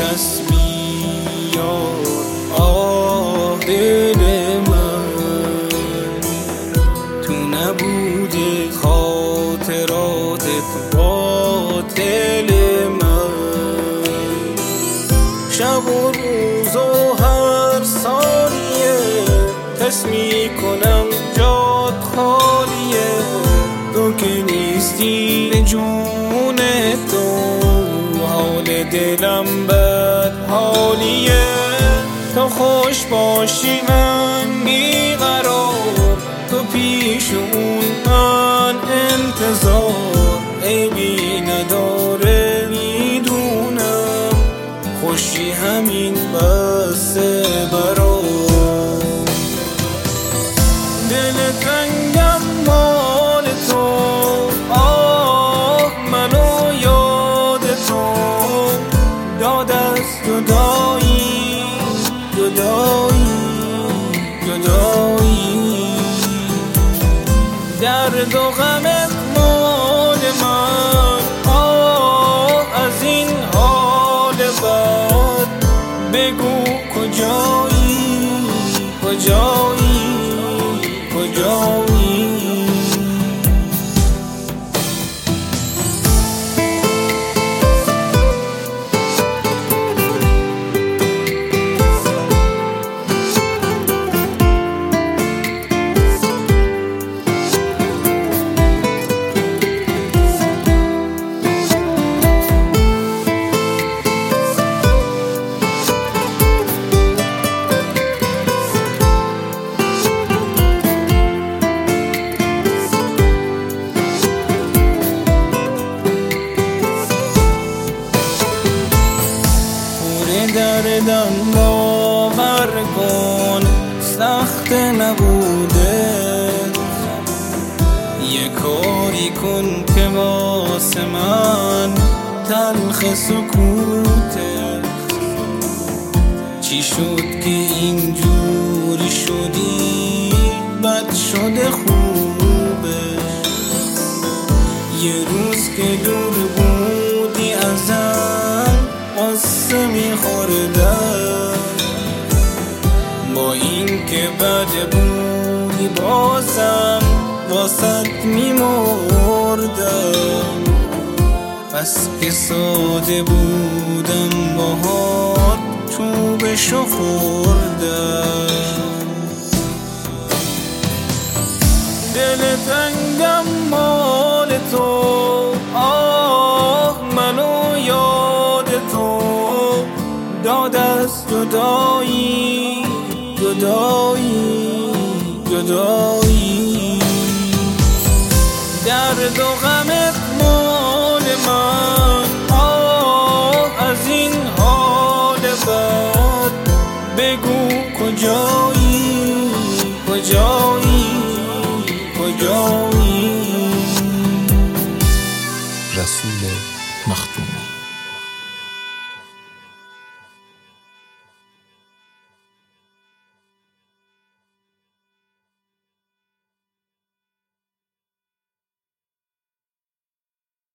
تسبیح آه دل من تو نبوده خاطراتت باطل من شب و روز و هر ثانیه تسبیح کنم جات خالیه تو که نیستی به جون تو حال دلم بد حالیه تو خوش باشی من بیقرار تو پیش اون من انتظار عیبی نداره میدونم خوشی همین بسه برام دل تنگم مال تو آه منو یاد تو داد از جدایی جدایی جدایی درد و غمت مال من آه از این حال بد بگو کجایی کجایی کجایی دردم باور کن سخت نبوده یه کاری کن که واسه من تلخ سکوته چی شد که اینجوری شدی بد شده خوبه یه روز که دور بودی ازم قصه می‌خوردم با این که بد بودی بازم واسط می‌مردم پس که ساده بودم باهات چوبشو خوردم دل تنگم مال تو آه منو یاد تو داد از جدایی جدایی جدایی درد و غمت مال من آه از این حال بد بگو کجایی کجایی کجایی